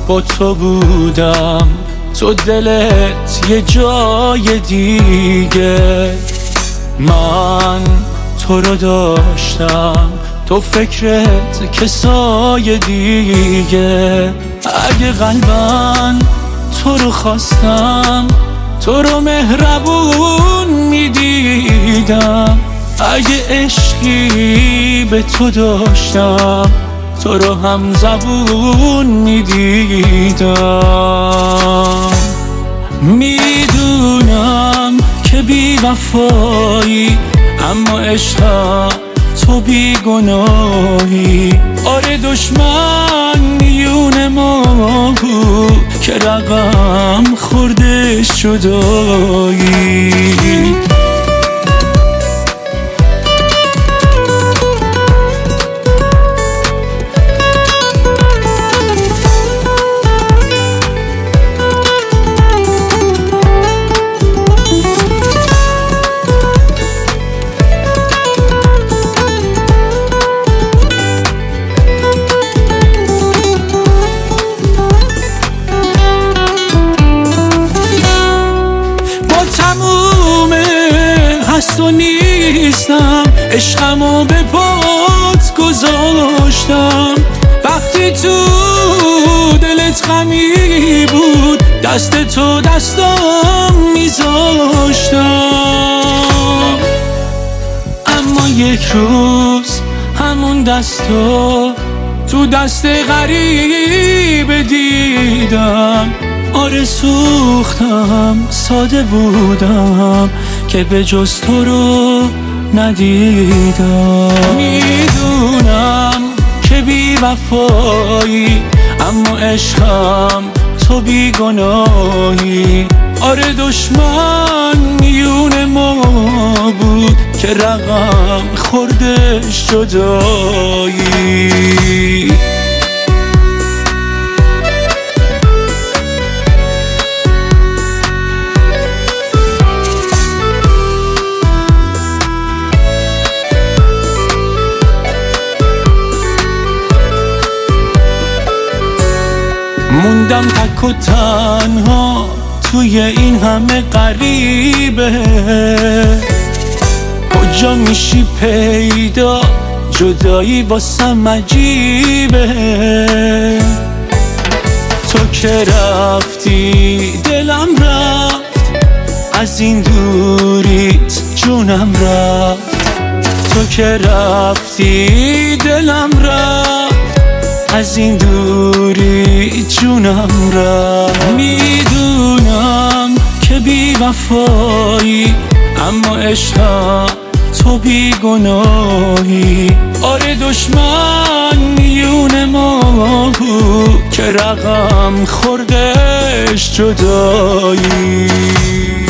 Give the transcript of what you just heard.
با تو بودم، تو دلت یه جای دیگه. من تو رو داشتم، تو فکرت کسای دیگه. اگه قلبن تو رو خواستم، تو رو مهربون میدیدم. اگه عشقی به تو داشتم، تو رو هم زبون میدیدم. میدونم که بی وفایی، اما عشقم تو بی گناهی. آره دشمن میون ما بود که رقم خورده جدایی. هست و نیستم، عشقمو به پات گذاشتم. وقتی تو دلت غمی بود، دست تو دستم میذاشتم. اما یک روز همون دستو تو دست غریب دیدم. آره سوختم، ساده بودم که به جز تو رو ندیدم. میدونم که بی وفایی، اما عشقم تو بی گناهی. آره دشمن میون ما بود که رقم خوردش جدایی. موندم تک و تنها توی این همه غریبه. کجا میشی پیدا، جدایی واسم عجیبه. تو که رفتی دلم رفت، از این دوریت جونم رفت. تو که رفتی دلم رفت، از این دوری جونم رفت. میدونم که بی وفایی، اما عشقم تو بی گناهی. آره دشمن میون ما بود که رقم خوردش جدایی.